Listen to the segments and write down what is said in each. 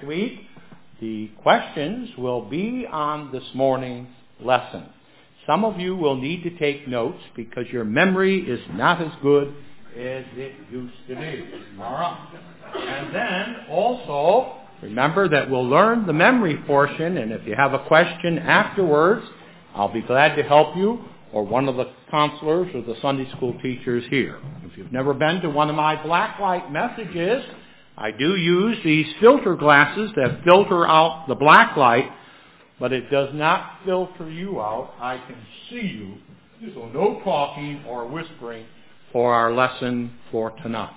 next week, the questions will be on this morning's lesson. Some of you will need to take notes because your memory is not as good as it used to be. All right. And then also, remember that we'll learn the memory portion, and if you have a question afterwards, I'll be glad to help you, or one of the counselors or the Sunday school teachers here. If you've never been to one of my blacklight messages, I do use these filter glasses that filter out the black light, but it does not filter you out. I can see you. So no talking or whispering for our lesson for tonight.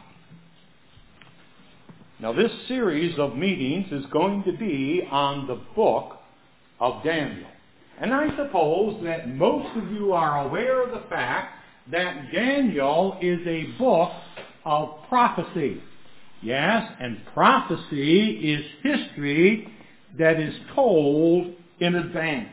Now this series of meetings is going to be on the book of Daniel. And I suppose that most of you are aware of the fact that Daniel is a book of prophecy. Yes, and prophecy is history that is told in advance.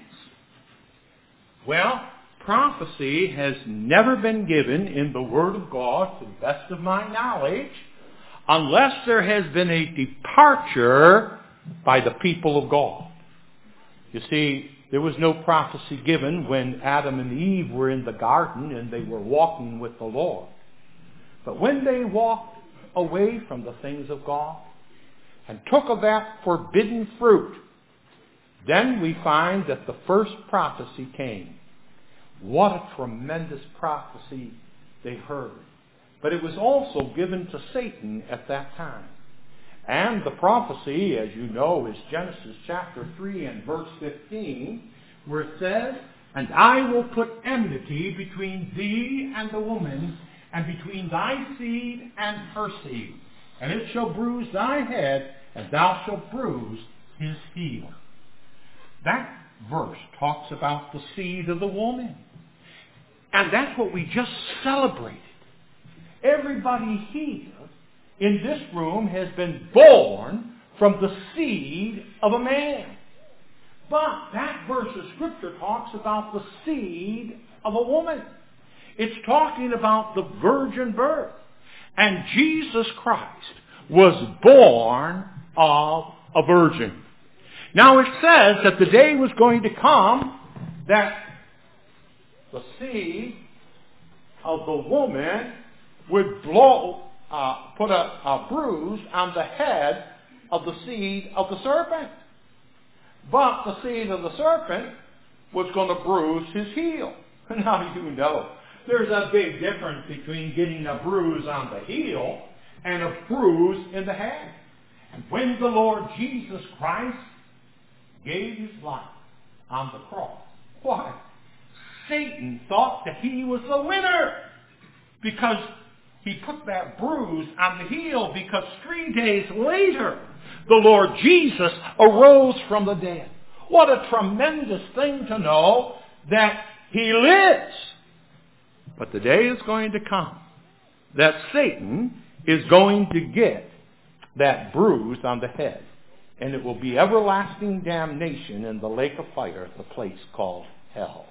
Well, prophecy has never been given in the Word of God, to the best of my knowledge, unless there has been a departure by the people of God. You see, there was no prophecy given when Adam and Eve were in the garden and they were walking with the Lord. But when they walked away from the things of God and took of that forbidden fruit, then we find that the first prophecy came. What a tremendous prophecy they heard. But it was also given to Satan at that time. And the prophecy, as you know, is Genesis chapter 3 and verse 15, where it says, "And I will put enmity between thee and the woman, and between thy seed and her seed. And it shall bruise thy head, and thou shalt bruise his heel." That verse talks about the seed of the woman. And that's what we just celebrated. Everybody here in this room has been born from the seed of a man. But that verse of Scripture talks about the seed of a woman. It's talking about the virgin birth. And Jesus Christ was born of a virgin. Now it says that the day was going to come that the seed of the woman would put a bruise on the head of the seed of the serpent. But the seed of the serpent was going to bruise his heel. Now you know, there's a big difference between getting a bruise on the heel and a bruise in the head. And when the Lord Jesus Christ gave his life on the cross, why? Satan thought that he was the winner because he put that bruise on the heel, because 3 days later the Lord Jesus arose from the dead. What a tremendous thing to know that he lives. But the day is going to come that Satan is going to get that bruise on the head, and it will be everlasting damnation in the lake of fire, the place called hell.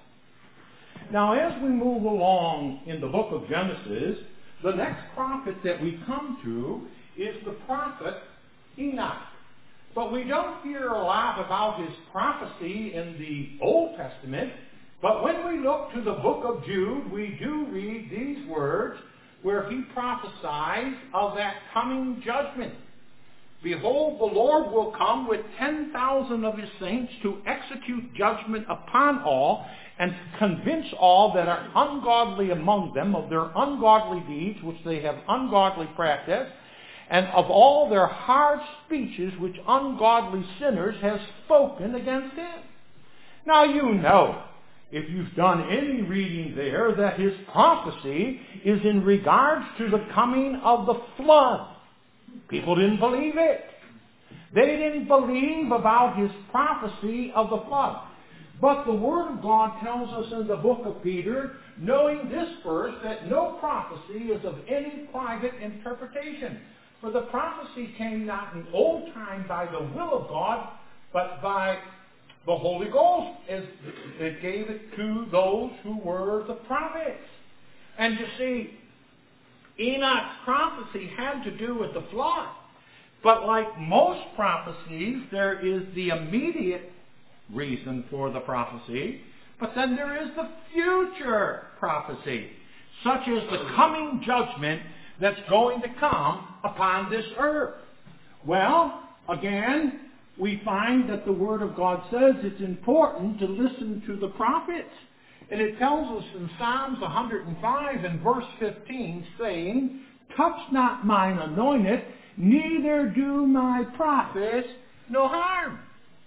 Now, as we move along in the book of Genesis, the next prophet that we come to is the prophet Enoch. But we don't hear a lot about his prophecy in the Old Testament. But when we look to the book of Jude, we do read these words where he prophesies of that coming judgment. "Behold, the Lord will come with 10,000 of his saints to execute judgment upon all, and convince all that are ungodly among them of their ungodly deeds which they have ungodly practiced, and of all their hard speeches which ungodly sinners have spoken against him." Now you know, if you've done any reading there, that his prophecy is in regards to the coming of the flood. People didn't believe it. They didn't believe about his prophecy of the flood. But the Word of God tells us in the book of Peter, knowing this verse, that no prophecy is of any private interpretation. For the prophecy came not in old time by the will of God, but by the Holy Ghost, as it gave it to those who were the prophets. And you see, Enoch's prophecy had to do with the flood. But like most prophecies, there is the immediate reason for the prophecy, but then there is the future prophecy, such as the coming judgment that's going to come upon this earth. Well, again, we find that the Word of God says it's important to listen to the prophets. And it tells us in Psalms 105 and verse 15, saying, touch not mine anointed, neither do my prophets no harm.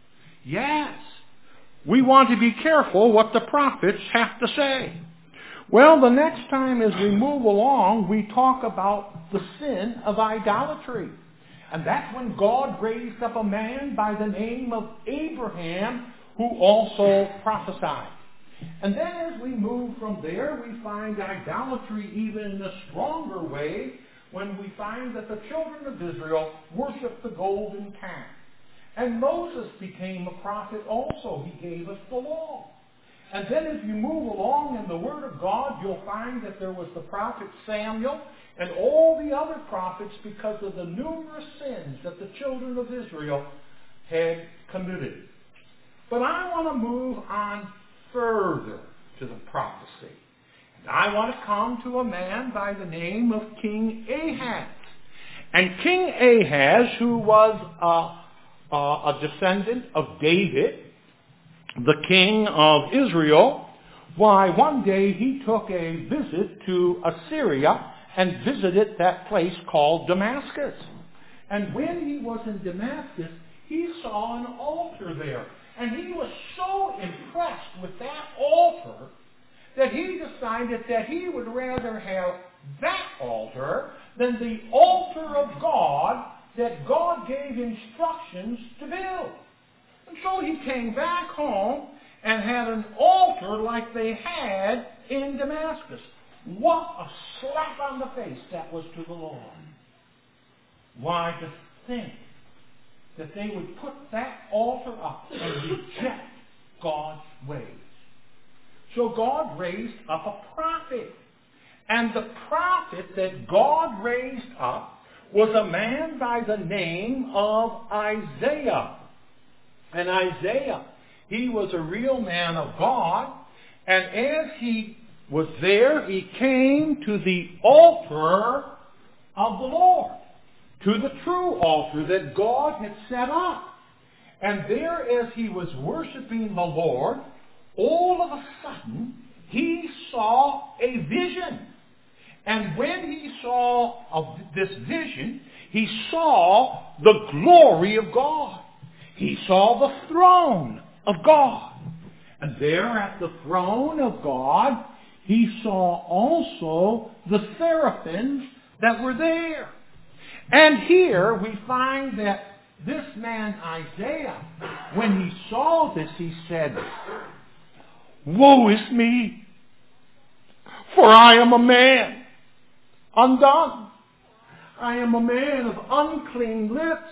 Yes, we want to be careful what the prophets have to say. Well, the next time as we move along, we talk about the sin of idolatry. And that's when God raised up a man by the name of Abraham, who also prophesied. And then as we move from there, we find idolatry even in a stronger way when we find that the children of Israel worshiped the golden calf. And Moses became a prophet also. He gave us the law. And then as you move along in the Word of God, you'll find that there was the prophet Samuel and all the other prophets because of the numerous sins that the children of Israel had committed. But I want to move on further to the prophecy. And I want to come to a man by the name of King Ahaz. And King Ahaz, who was a descendant of David, the king of Israel, why, one day he took a visit to Assyria and visited that place called Damascus. And when he was in Damascus, he saw an altar there. And he was so impressed with that altar that he decided that he would rather have that altar than the altar of God that God gave instructions to build. And so he came back home and had an altar like they had in Damascus. What a slap on the face that was to the Lord. Why, to think that they would put that altar up and reject God's ways. So God raised up a prophet. And the prophet that God raised up was a man by the name of Isaiah. And Isaiah, he was a real man of God. And as he was there, he came to the altar of the Lord, to the true altar that God had set up. And there, as he was worshiping the Lord, all of a sudden, he saw a vision. And when he saw this vision, he saw the glory of God. He saw the throne of God. And there at the throne of God, he saw also the seraphims that were there. And here we find that this man Isaiah, when he saw this, he said, woe is me, for I am a man undone. I am a man of unclean lips.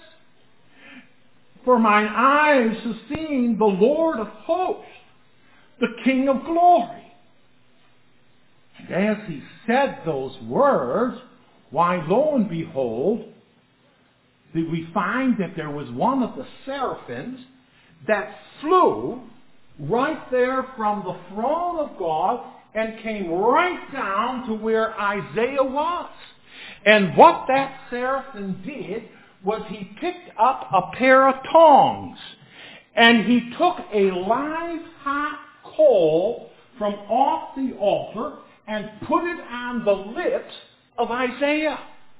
For mine eyes have seen the Lord of hosts, the King of glory. And as he said those words, why, lo and behold, we find that there was one of the seraphims that flew right there from the throne of God and came right down to where Isaiah was. And what that seraphim did was he picked up a pair of tongs and he took a live hot coal from off the altar and put it on the lips of Isaiah.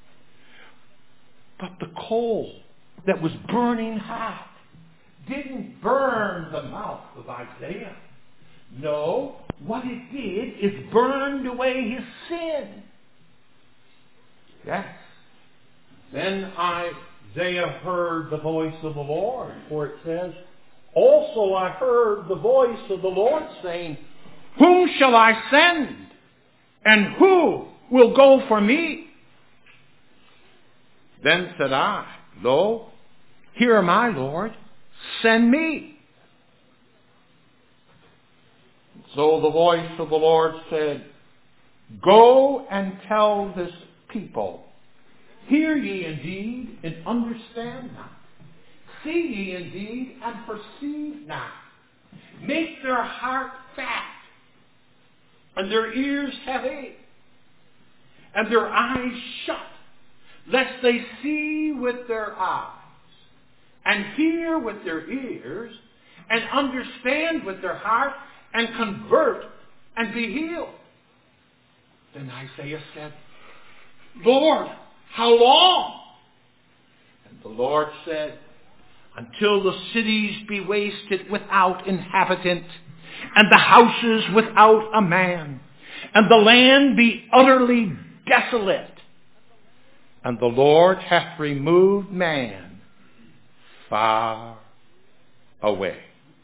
But the coal that was burning hot didn't burn the mouth of Isaiah. No, what it did is burned away his sin. Yes. Then Isaiah heard the voice of the Lord, for it says, also I heard the voice of the Lord saying, whom shall I send? And who will go for me? Then said I, lo, here my Lord, send me. So the voice of the Lord said, go and tell this people, Hear ye indeed, and understand not. See ye indeed, and perceive not. Make their heart fat, and their ears heavy, and their eyes shut, lest they see with their eyes, and hear with their ears, and understand with their heart, and convert, and be healed. Then Isaiah said, Lord, how long? And the Lord said, until the cities be wasted without inhabitant, and the houses without a man, and the land be utterly desolate, and the Lord hath removed man far away.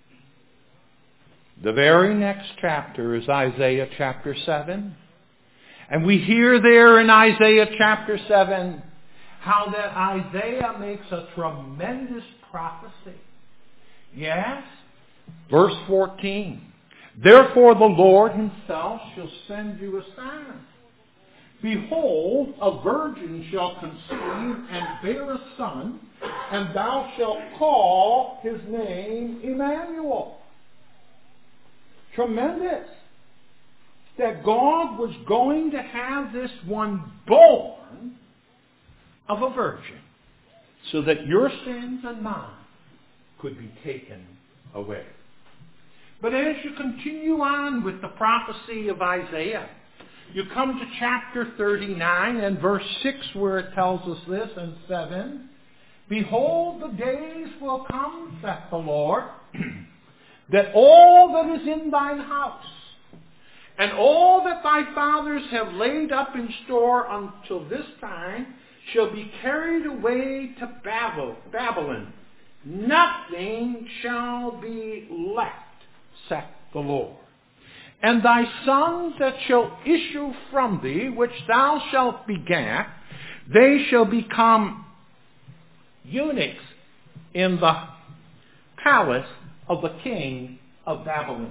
The very next chapter is Isaiah chapter 7. And we hear there in Isaiah chapter 7 how that Isaiah makes a tremendous prophecy. Yes, verse 14. Therefore the Lord himself shall send you a sign. Behold, a virgin shall conceive and bear a son, and thou shalt call his name Emmanuel. Tremendous. That God was going to have this one born of a virgin, so that your sins and mine could be taken away. But as you continue on with the prophecy of Isaiah, you come to chapter 39 and verse 6 where it tells us this, and 7. Behold, the days will come, saith the Lord, that all that is in thine house, and all that thy fathers have laid up in store until this time, shall be carried away to Babylon. Nothing shall be left, saith the Lord. And thy sons that shall issue from thee, which thou shalt begat, they shall become eunuchs in the palace of the king of Babylon.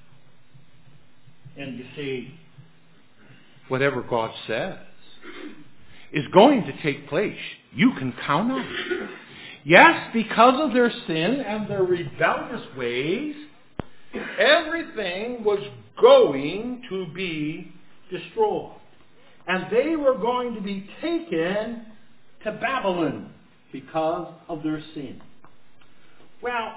And you see, whatever God says is going to take place. You can count on it. Yes, because of their sin and their rebellious ways, everything was going to be destroyed. And they were going to be taken to Babylon because of their sin. Well,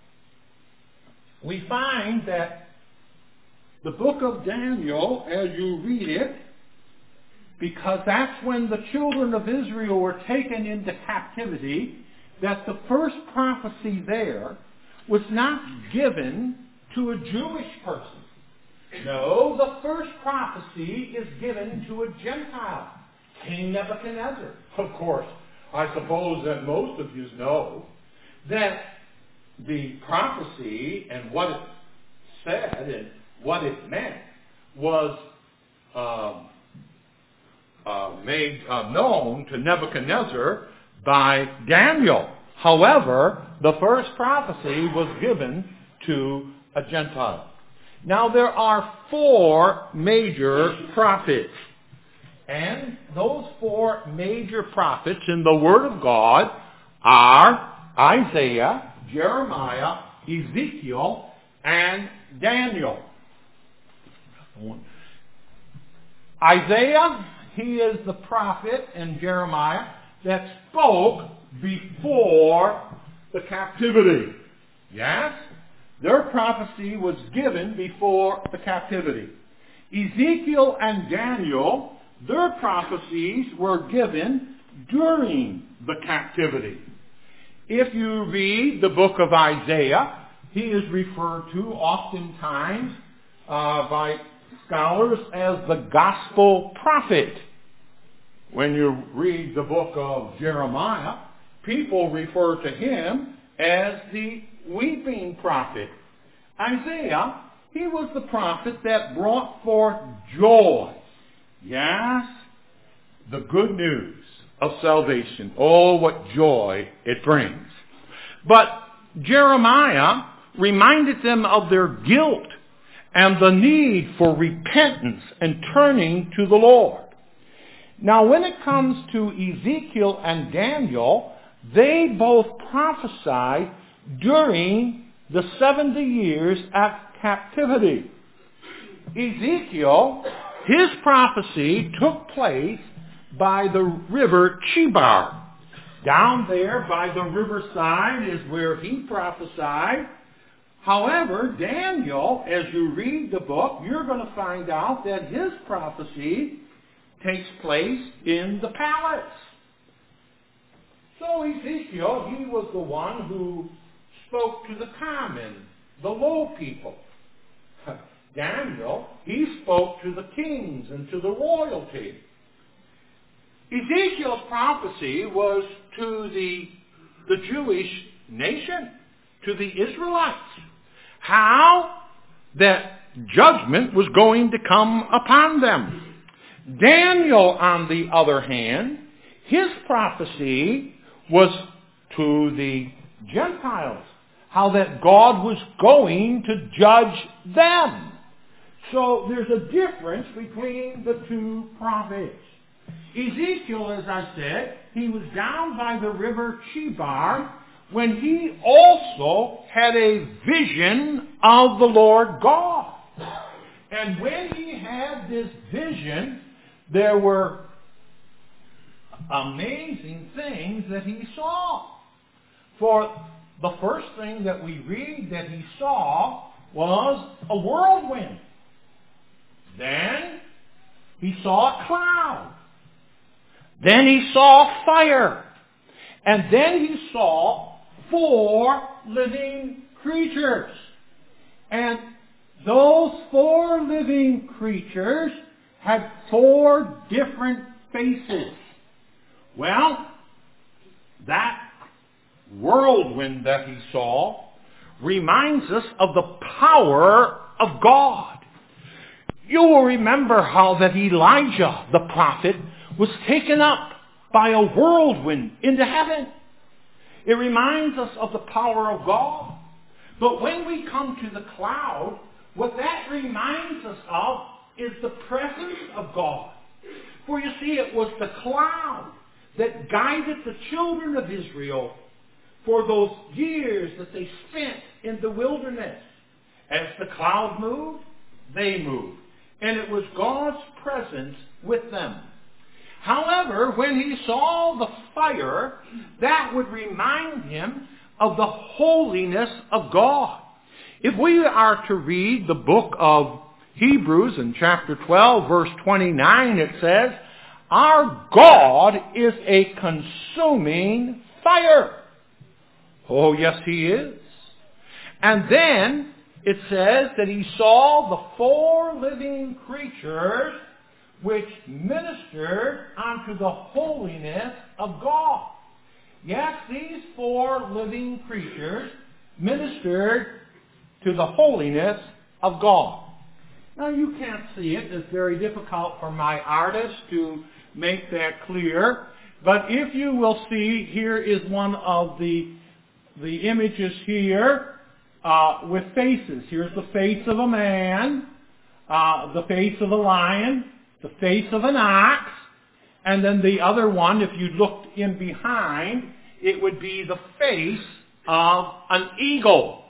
we find that the book of Daniel, as you read it, because that's when the children of Israel were taken into captivity, that the first prophecy there was not given to a Jewish person. No, the first prophecy is given to a Gentile, King Nebuchadnezzar. Of course, I suppose that most of you know that the prophecy and what it said and what it meant was made known to Nebuchadnezzar by Daniel. However, the first prophecy was given to a Gentile. Now there are 4 major prophets. And those 4 major prophets in the Word of God are Isaiah, Jeremiah, Ezekiel, and Daniel. Isaiah, he is the prophet, and Jeremiah that spoke before the captivity. Yes? Their prophecy was given before the captivity. Ezekiel and Daniel, their prophecies were given during the captivity. If you read the book of Isaiah, he is referred to oftentimes by scholars as the gospel prophet. When you read the book of Jeremiah, people refer to him as the weeping prophet. Isaiah, he was the prophet that brought forth joy. Yes, the good news of salvation. Oh, what joy it brings. But Jeremiah reminded them of their guilt and the need for repentance and turning to the Lord. Now, when it comes to Ezekiel and Daniel, they both prophesied during the 70 years of captivity. Ezekiel, his prophecy took place by the river Chebar. Down there by the riverside is where he prophesied. However, Daniel, as you read the book, you're going to find out that his prophecy takes place in the palace. So Ezekiel, he was the one who spoke to the common, the low people. Daniel, he spoke to the kings and to the royalty. Ezekiel's prophecy was to the Jewish nation, to the Israelites. How that judgment was going to come upon them. Daniel, on the other hand, his prophecy was to the Gentiles. How that God was going to judge them. So there's a difference between the two prophets. Ezekiel, as I said, he was down by the river Chebar when he also had a vision of the Lord God. And when he had this vision, there were amazing things that he saw. For the first thing that we read that he saw was a whirlwind. Then he saw a cloud. Then he saw fire. And then he saw 4 living creatures. And those 4 living creatures had 4 different faces. Well, that whirlwind that he saw reminds us of the power of God. You will remember how that Elijah, the prophet, was taken up by a whirlwind into heaven. It reminds us of the power of God. But when we come to the cloud, what that reminds us of is the presence of God. For you see, it was the cloud that guided the children of Israel for those years that they spent in the wilderness. As the cloud moved, they moved. And it was God's presence with them. However, when he saw the fire, that would remind him of the holiness of God. If we are to read the book of Hebrews in chapter 12, verse 29, it says, "Our God is a consuming fire." Oh, yes, he is. And then it says that he saw the 4 living creatures which ministered unto the holiness of God. Yes, these 4 living creatures ministered to the holiness of God. Now, you can't see it. It's very difficult for my artist to make that clear. But if you will see, here is one of the images here with faces. Here's the face of a man, the face of a lion, the face of an ox, and then the other one, if you looked in behind, it would be the face of an eagle.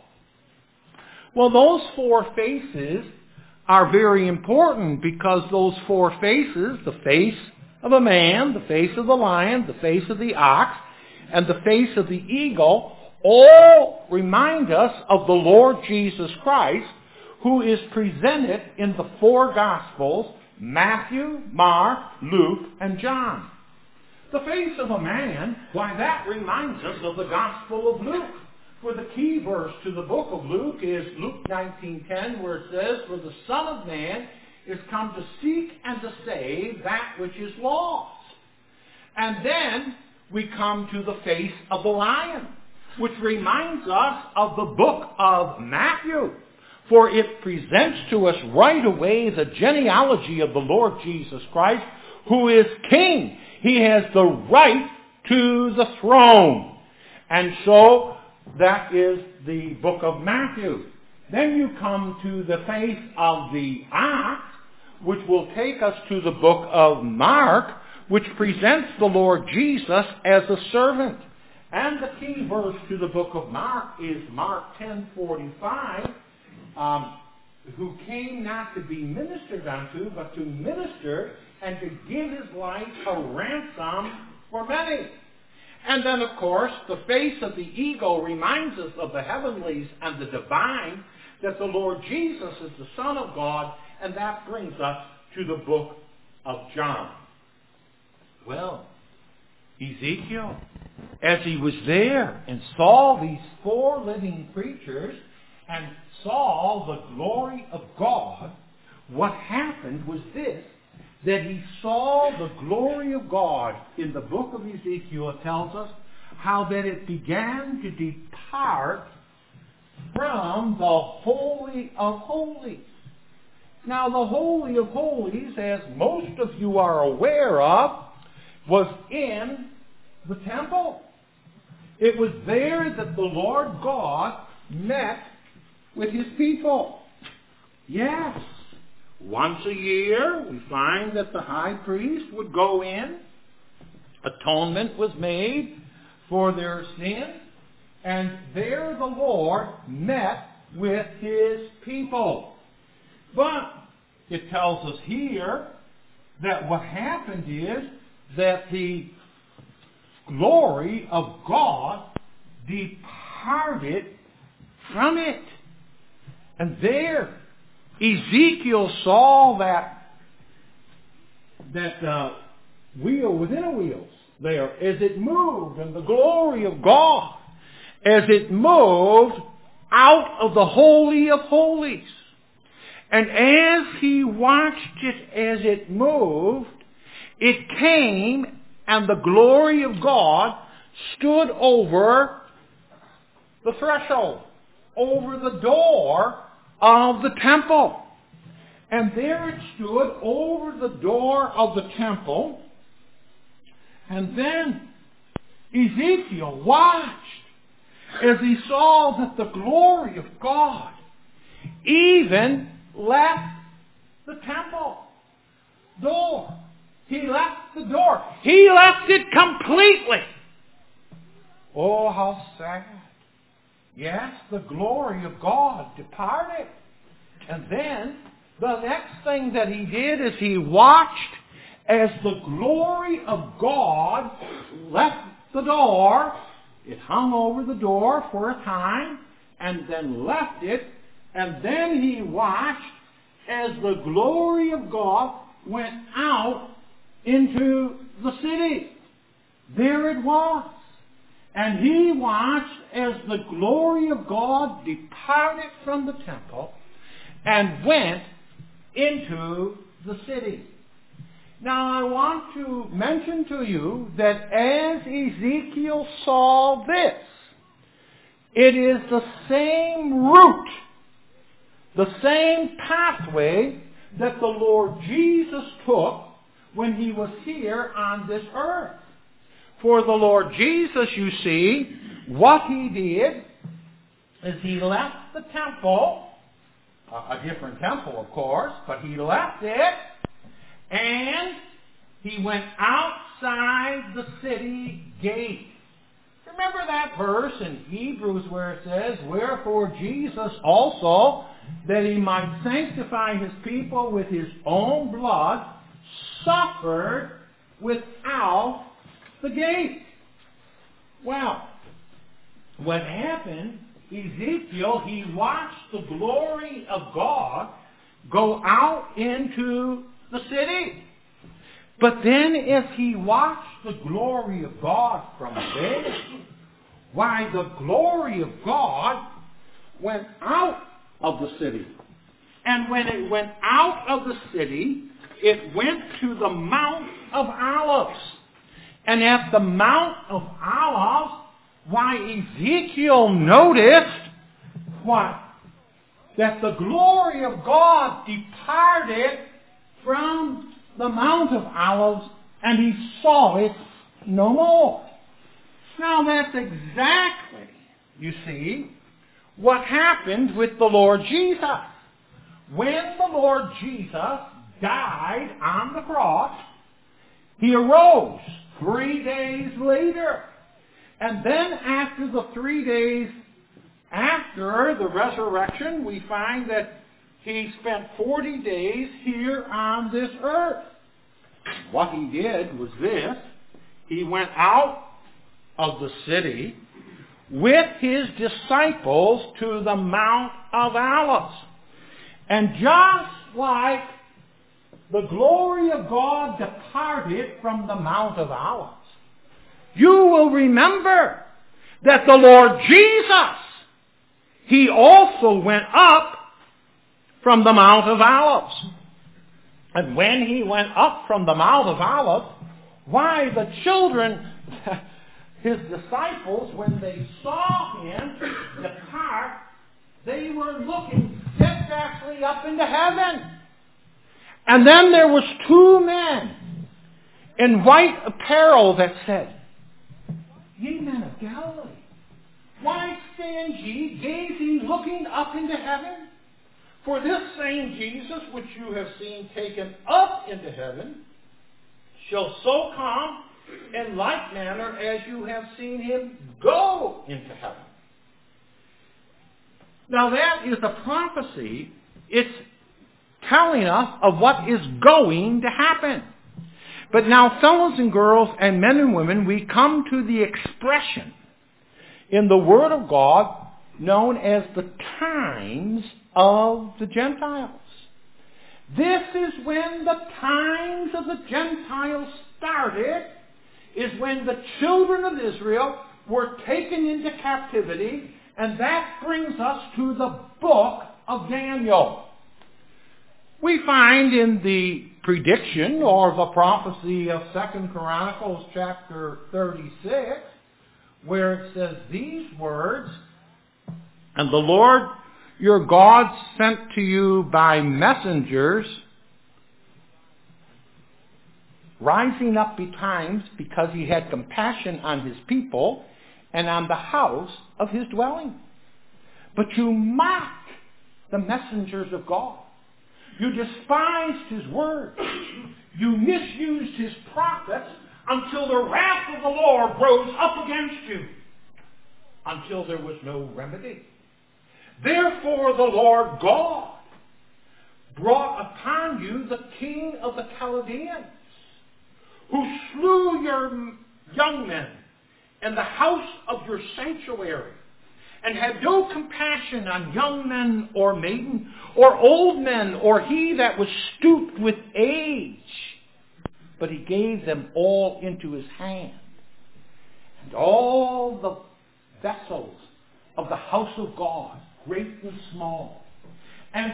Well, those 4 faces are very important because those 4 faces, the face of a man, the face of the lion, the face of the ox, and the face of the eagle, all remind us of the Lord Jesus Christ, who is presented in the 4 Gospels, Matthew, Mark, Luke, and John. The face of a man, why, that reminds us of the Gospel of Luke. For the key verse to the book of Luke is Luke 19:10, where it says, "For the Son of Man is come to seek and to save that which is lost." And then we come to the face of the lion, which reminds us of the book of Matthew. For it presents to us right away the genealogy of the Lord Jesus Christ, who is King. He has the right to the throne. And so that is the book of Matthew. Then you come to the face of the ox, which will take us to the book of Mark, which presents the Lord Jesus as a servant. And the key verse to the book of Mark is Mark 10:45, who came not to be ministered unto, but to minister and to give his life a ransom for many. And then, of course, the face of the eagle reminds us of the heavenlies and the divine, that the Lord Jesus is the Son of God, and that brings us to the book of John. Well, Ezekiel, as he was there and saw these four living creatures and saw the glory of God, what happened was this, that he saw the glory of God. In the book of Ezekiel, it tells us how that it began to depart from the Holy of Holies. Now, the Holy of Holies, as most of you are aware of, was in the temple. It was there that the Lord God met with his people. Yes. Once a year, we find that the high priest would go in. Atonement was made for their sin. And there the Lord met with his people. But it tells us here that what happened is that the glory of God departed from it. And there Ezekiel saw that wheel within a wheel there as it moved, and the glory of God as it moved out of the Holy of Holies. And as he watched it as it moved, it came and the glory of God stood over the threshold, over the door of the temple. And there it stood over the door of the temple. And then Ezekiel watched as he saw that the glory of God even left the temple door. He left the door. He left it completely. Oh, how sad. Yes, the glory of God departed. And then the next thing that he did is he watched as the glory of God left the door. It hung over the door for a time and then left it. And then he watched as the glory of God went out into the city. There it was. And he watched as the glory of God departed from the temple and went into the city. Now I want to mention to you that as Ezekiel saw this, it is the same route, the same pathway that the Lord Jesus took when he was here on this earth. For the Lord Jesus, you see, what he did is he left the temple, a different temple of course, but he left it, and he went outside the city gate. Remember that verse in Hebrews where it says, "Wherefore Jesus also, that he might sanctify his people with his own blood, suffered without the gate." Well, what happened, Ezekiel, he watched the glory of God go out into the city. But then as he watched the glory of God from there, why, the glory of God went out of the city. And when it went out of the city, it went to the Mount of Olives. And at the Mount of Olives, why, Ezekiel noticed what? That the glory of God departed from the Mount of Olives, and he saw it no more. Now that's exactly, you see, what happened with the Lord Jesus. When the Lord Jesus died on the cross, He arose 3 days later. And then after the 3 days after the resurrection, we find that he spent 40 days here on this earth. What he did was this. He went out of the city with his disciples to the Mount of Olives. And just like the glory of God departed from the Mount of Olives, you will remember that the Lord Jesus, he also went up from the Mount of Olives. And when he went up from the Mount of Olives, why, the children, his disciples, when they saw him depart, they were looking steadfastly up into heaven. And then there was 2 men in white apparel that said, Ye men of Galilee, why stand ye gazing, looking up into heaven? For this same Jesus, which you have seen taken up into heaven, shall so come in like manner as you have seen him go into heaven. Now that is a prophecy. It's telling us of what is going to happen. But now, fellows and girls and men and women, we come to the expression in the Word of God known as the times of the Gentiles. This is when the times of the Gentiles started, is when the children of Israel were taken into captivity, and that brings us to the book of Daniel. We find in the prediction or the prophecy of 2 Chronicles chapter 36, where it says these words, And the Lord your God sent to you by messengers, rising up betimes because he had compassion on his people and on the house of his dwelling. But you mocked the messengers of God. You despised his word. You misused his prophets until the wrath of the Lord rose up against you, until there was no remedy. Therefore the Lord God brought upon you the king of the Chaldeans, who slew your young men in the house of your sanctuary, and had no compassion on young men or maiden, or old men, or he that was stooped with age. But he gave them all into his hand. And all the vessels of the house of God, great and small, and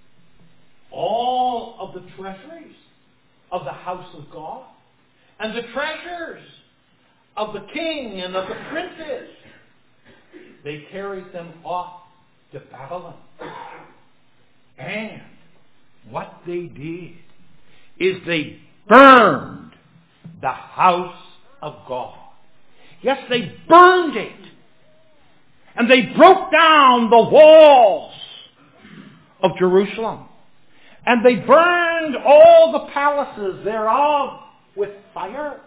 all of the treasuries of the house of God, and the treasures of the king and of the princes, they carried them off to Babylon. And what they did is they burned the house of God. Yes, they burned it. And they broke down the walls of Jerusalem. And they burned all the palaces thereof with fire,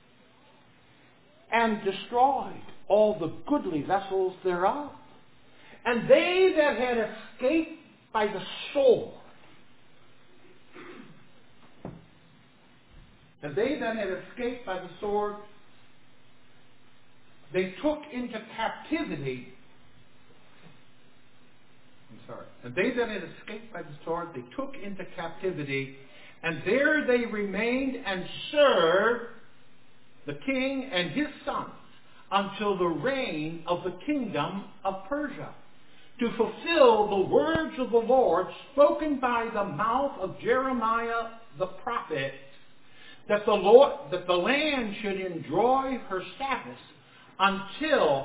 and destroyed all the goodly vessels thereof. And they that had escaped by the sword, they took into captivity. And they that had escaped by the sword, they took into captivity, and there they remained and served the king and his sons until the reign of the kingdom of Persia, to fulfill the words of the Lord spoken by the mouth of Jeremiah the prophet, that the land should enjoy her Sabbaths until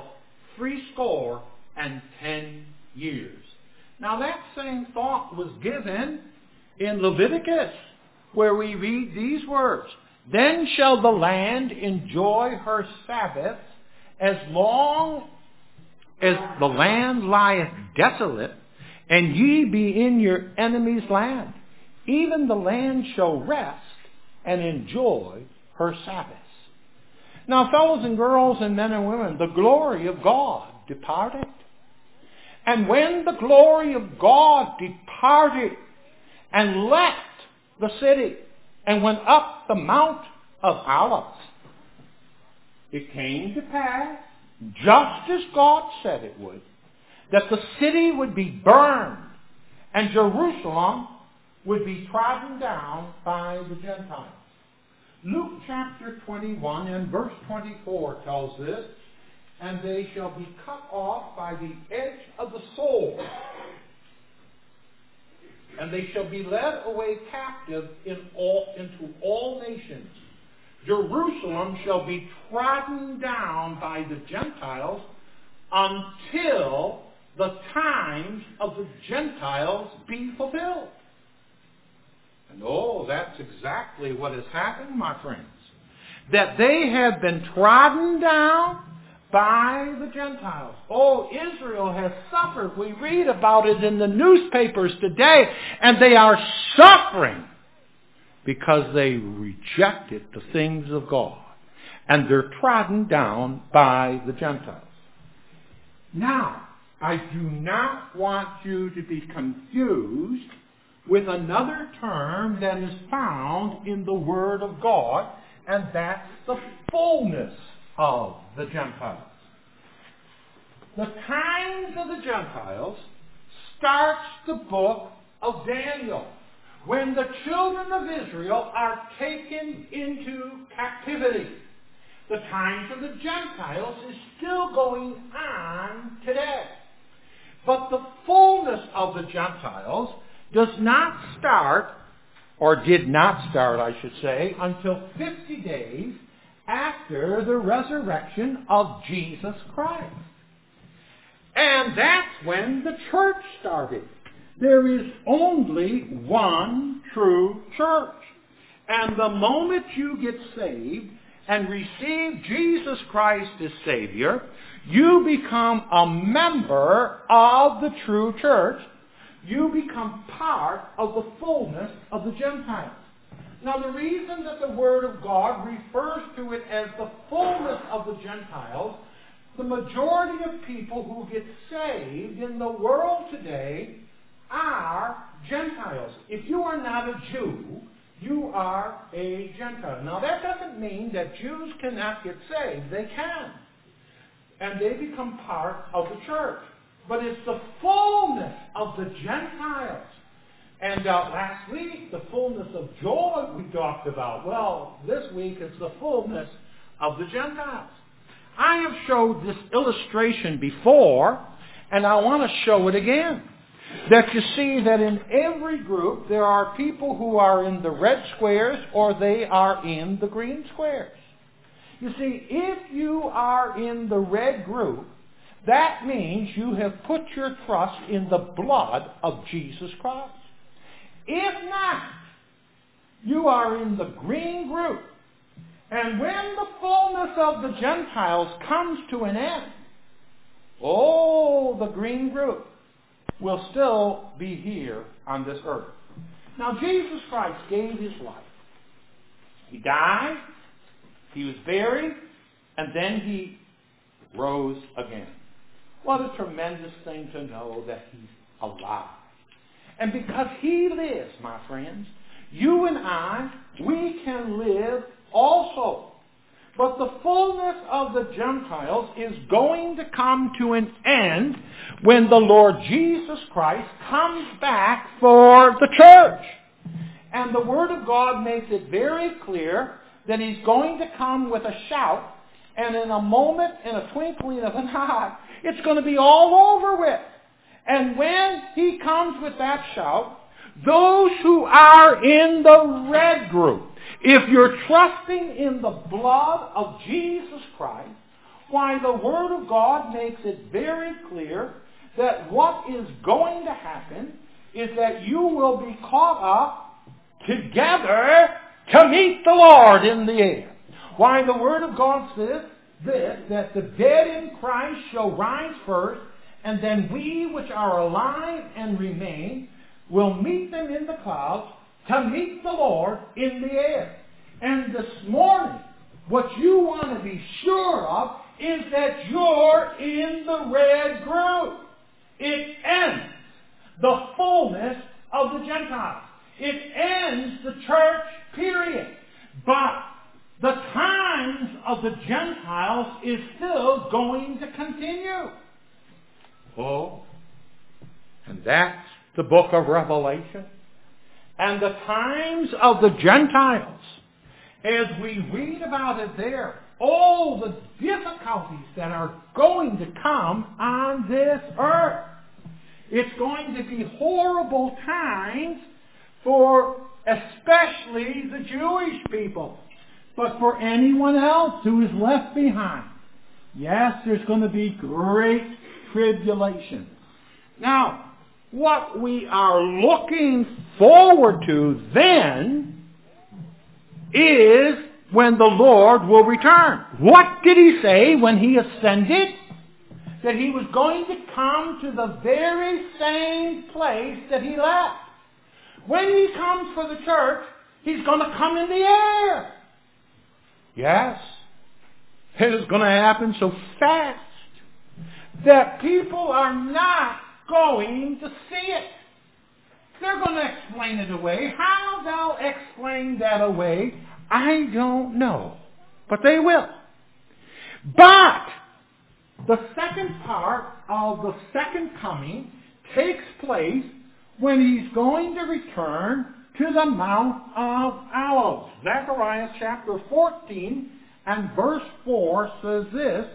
70 years. Now that same thought was given in Leviticus, where we read these words, Then shall the land enjoy her Sabbaths as long as the land lieth desolate, and ye be in your enemy's land. Even the land shall rest and enjoy her Sabbaths. Now, fellows and girls and men and women, the glory of God departed. And when the glory of God departed and left the city and went up the Mount of Olives, it came to pass, just as God said it would, that the city would be burned and Jerusalem would be trodden down by the Gentiles. Luke chapter 21 and verse 24 tells this, and they shall be cut off by the edge of the sword, and they shall be led away captive into all nations. Jerusalem shall be trodden down by the Gentiles until the times of the Gentiles be fulfilled. And that's exactly what has happened, my friends. That they have been trodden down by the Gentiles. Israel has suffered. We read about it in the newspapers today, and they are suffering because they rejected the things of God. And they're trodden down by the Gentiles. Now, I do not want you to be confused with another term that is found in the Word of God, and that's the fullness of the Gentiles. The times of the Gentiles starts the book of Daniel, when the children of Israel are taken into captivity. The times of the Gentiles is still going on today. But the fullness of the Gentiles does not start, or did not start, I should say, until 50 days after the resurrection of Jesus Christ. And that's when the church started. There is only one true church. And the moment you get saved and receive Jesus Christ as Savior, you become a member of the true church. You become part of the fullness of the Gentiles. Now, the reason that the Word of God refers to it as the fullness of the Gentiles, the majority of people who get saved in the world today are Gentiles. If you are not a Jew, you are a Gentile. Now, that doesn't mean that Jews cannot get saved. They can. And they become part of the church. But it's the fullness of the Gentiles. And last week, the fullness of joy we talked about. Well, this week it's the fullness of the Gentiles. I have showed this illustration before, and I want to show it again. That you see that in every group there are people who are in the red squares or they are in the green squares. You see, if you are in the red group, that means you have put your trust in the blood of Jesus Christ. If not, you are in the green group. And when the fullness of the Gentiles comes to an end, the green group will still be here on this earth. Now, Jesus Christ gave his life. He died, he was buried, and then he rose again. What a tremendous thing to know that he's alive. And because he lives, my friends, you and I, we can live also. But the fullness of the Gentiles is going to come to an end when the Lord Jesus Christ comes back for the church. And the Word of God makes it very clear that he's going to come with a shout, and in a moment, in a twinkling of an eye, it's going to be all over with. And when he comes with that shout, those who are in the red group, if you're trusting in the blood of Jesus Christ, why the Word of God makes it very clear that what is going to happen is that you will be caught up together to meet the Lord in the air. Why the Word of God says this, that the dead in Christ shall rise first, and then we which are alive and remain will meet them in the clouds to meet the Lord in the air. And this morning, what you want to be sure of is that you're in the red group. It ends the fullness of the Gentiles. It ends the church, period. But the times of the Gentiles is still going to continue. Oh, and that's the book of Revelation. And the times of the Gentiles, as we read about it there, all the difficulties that are going to come on this earth. It's going to be horrible times for especially the Jewish people, but for anyone else who is left behind. Yes, there's going to be great tribulation. Now, what we are looking forward to then is when the Lord will return. What did he say when he ascended? That he was going to come to the very same place that he left. When he comes for the church, he's going to come in the air. Yes, it is going to happen so fast that people are not going to see it. They're going to explain it away. How they'll explain that away, I don't know. But they will. But the second part of the second coming takes place when he's going to return to the Mount of Olives. Zechariah chapter 14 and verse 4 says this,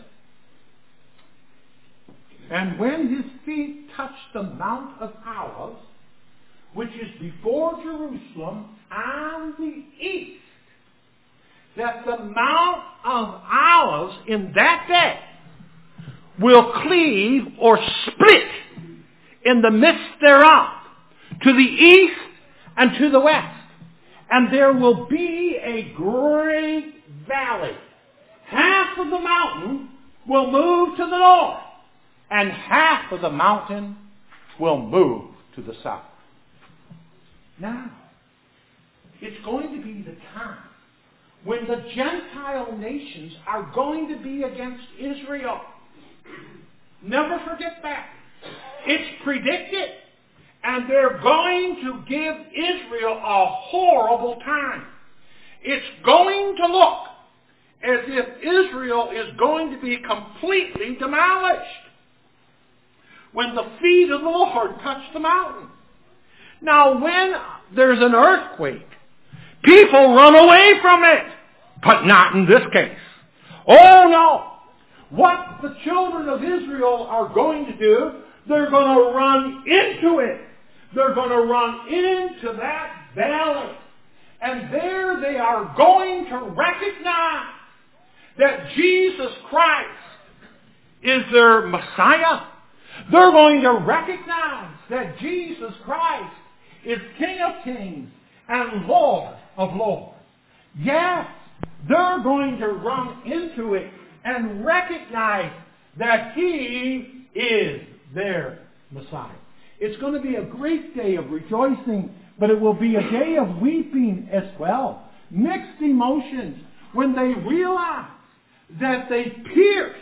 "And when his feet touched the Mount of Olives, which is before Jerusalem on the east," that the Mount of Olives in that day will cleave or split in the midst thereof to the east and to the west. And there will be a great valley. Half of the mountain will move to the north, and half of the mountain will move to the south. Now, it's going to be the time when the Gentile nations are going to be against Israel. Never forget that. It's predicted. And they're going to give Israel a horrible time. It's going to look as if Israel is going to be completely demolished when the feet of the Lord touch the mountain. Now, when there's an earthquake, people run away from it, but not in this case. Oh no! What the children of Israel are going to do, they're going to run into it. They're going to run into that valley. And there they are going to recognize that Jesus Christ is their Messiah. They're going to recognize that Jesus Christ is King of Kings and Lord of Lords. Yes, they're going to run into it and recognize that He is their Messiah. It's going to be a great day of rejoicing, but it will be a day of weeping as well. Mixed emotions when they realize that they pierced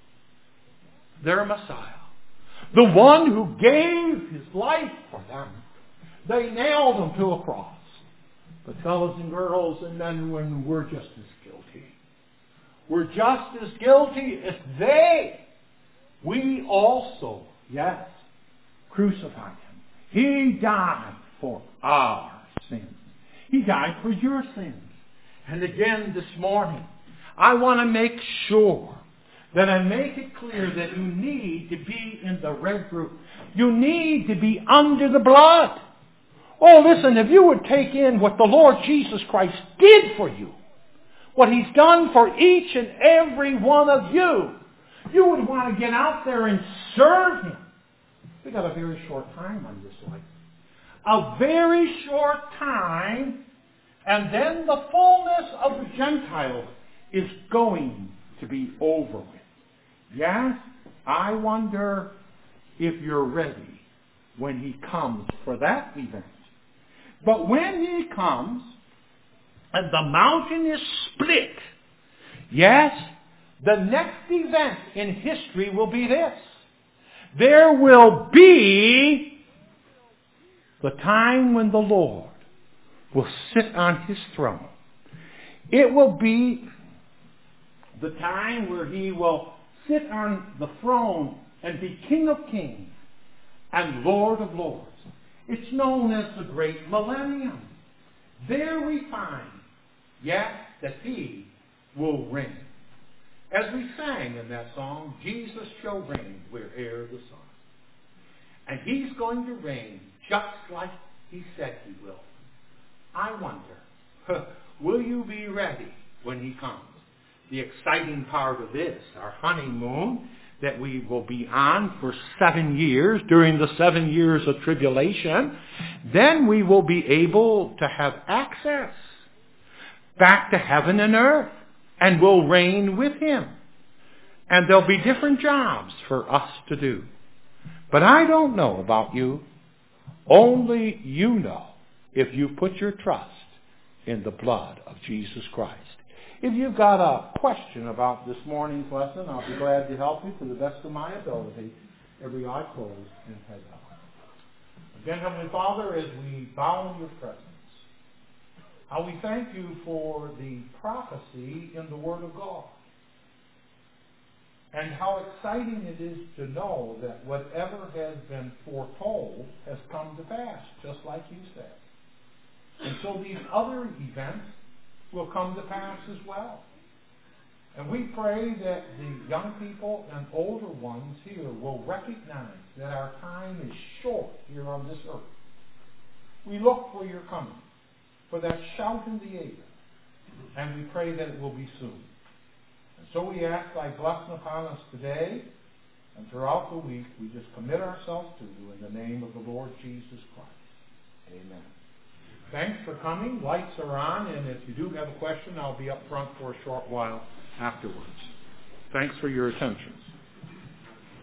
their Messiah. The one who gave his life for them. They nailed him to a cross. But fellows and girls and men and women, we're just as guilty. We're just as guilty as they. We also, yes, crucified him. He died for our sins. He died for your sins. And again this morning, I want to make sure that I make it clear that you need to be in the red group. You need to be under the blood. Oh, listen, if you would take in what the Lord Jesus Christ did for you, what He's done for each and every one of you, you would want to get out there and serve Him. We've got a very short time on this life. A very short time, and then the fullness of the Gentiles is going to be over with. Yes, I wonder if you're ready when He comes for that event. But when He comes, and the mountain is split. Yes, the next event in history will be this. There will be the time when the Lord will sit on his throne. It will be the time where he will sit on the throne and be King of Kings and Lord of Lords. It's known as the Great Millennium. There we find, yes, that he will reign. As we sang in that song, Jesus shall reign where'er the sun. And he's going to reign just like he said he will. I wonder, will you be ready when he comes? The exciting part of this, our honeymoon, that we will be on for 7 years, during the 7 years of tribulation, then we will be able to have access back to heaven and earth, and we'll reign with him. And there'll be different jobs for us to do. But I don't know about you. Only you know if you put your trust in the blood of Jesus Christ. If you've got a question about this morning's lesson, I'll be glad to help you to the best of my ability. Every eye closed and head down. Again, Heavenly Father, as we bow in your presence, how we thank you for the prophecy in the Word of God. And how exciting it is to know that whatever has been foretold has come to pass, just like you said. And so these other events will come to pass as well. And we pray that the young people and older ones here will recognize that our time is short here on this earth. We look for your coming, for that shout in the air, and we pray that it will be soon. And so we ask thy blessing upon us today, and throughout the week we just commit ourselves to you in the name of the Lord Jesus Christ. Amen. Thanks for coming. Lights are on, and if you do have a question, I'll be up front for a short while afterwards. Thanks for your attention.